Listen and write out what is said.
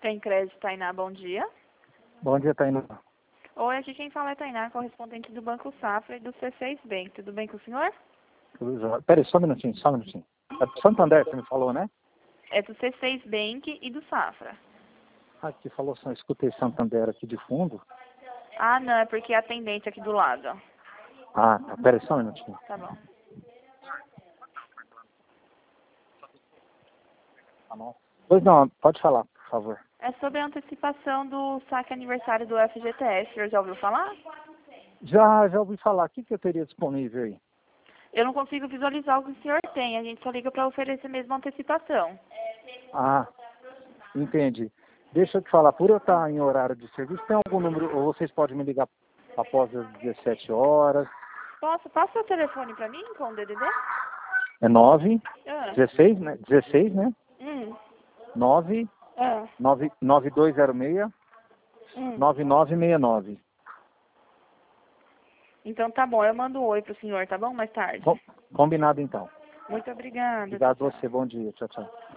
Sem Crédito, Tainá, bom dia. Bom dia, Tainá. Oi, aqui quem fala é Tainá, correspondente do Banco Safra e do C6 Bank. Tudo bem com o senhor? Tudo jóia. Peraí, só um minutinho, só um minutinho. É do Santander, você me falou, né? É do C6 Bank e do Safra. Aqui falou, escutei Santander aqui de fundo. Ah, não, é porque é atendente aqui do lado. Ah, tá. Peraí, só um minutinho. Tá bom. Pois não, pode falar, por favor. É sobre a antecipação do saque aniversário do FGTS. O senhor já ouviu falar? Já ouvi falar. O que eu teria disponível aí? Eu não consigo visualizar o que o senhor tem. A gente só liga para oferecer mesmo a antecipação. Ah, entendi. Deixa eu te falar, por eu estar em horário de serviço, tem algum número, ou vocês podem me ligar após as 17 horas? Posso? Passa seu telefone para mim com o DDD? É 9, Ah. 16, né? 16, né? 9, Ah. 9206, 9969. Então tá bom, eu mando um oi pro senhor, tá bom? Mais tarde. Combinado então. Muito obrigada. Obrigado Tchau, a tchau. você, bom dia. Tchau, tchau.